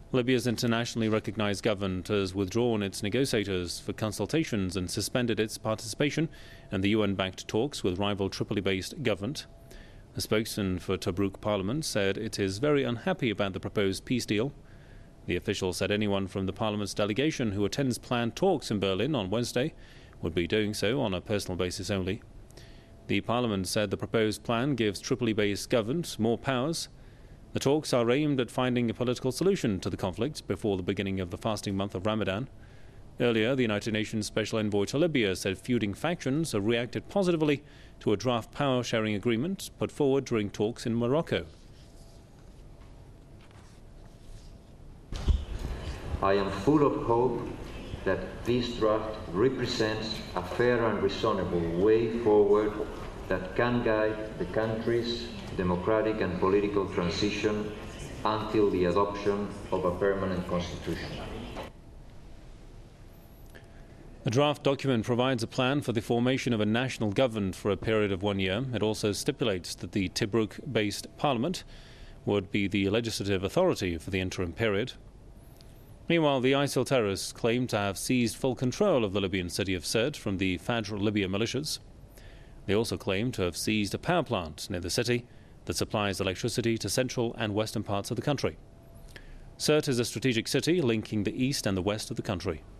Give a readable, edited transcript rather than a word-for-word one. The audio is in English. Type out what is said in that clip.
Libya's internationally recognized government has withdrawn its negotiators for consultations and suspended its participation in the UN-backed talks with rival Tripoli-based government. A spokesman for Tobruk Parliament said it is very unhappy about the proposed peace deal. The official said anyone from the Parliament's delegation who attends planned talks in Berlin on Wednesday would be doing so on a personal basis only. The Parliament said the proposed plan gives Tripoli-based government more powers. The talks are aimed at finding a political solution to the conflict before the beginning of the fasting month of Ramadan. Earlier, the United Nations Special Envoy to Libya said feuding factions have reacted positively to a draft power-sharing agreement put forward during talks in Morocco. I am full of hope that this draft represents a fair and reasonable way forward that can guide the country's democratic and political transition until the adoption of a permanent constitution. The draft document provides a plan for the formation of a national government for a period of 1 year. It also stipulates that the Tobruk-based parliament would be the legislative authority for the interim period. Meanwhile, the ISIL terrorists claim to have seized full control of the Libyan city of Sirte from the Fajr Libya militias. They also claim to have seized a power plant near the city that supplies electricity to central and western parts of the country. Sirte is a strategic city linking the east and the west of the country.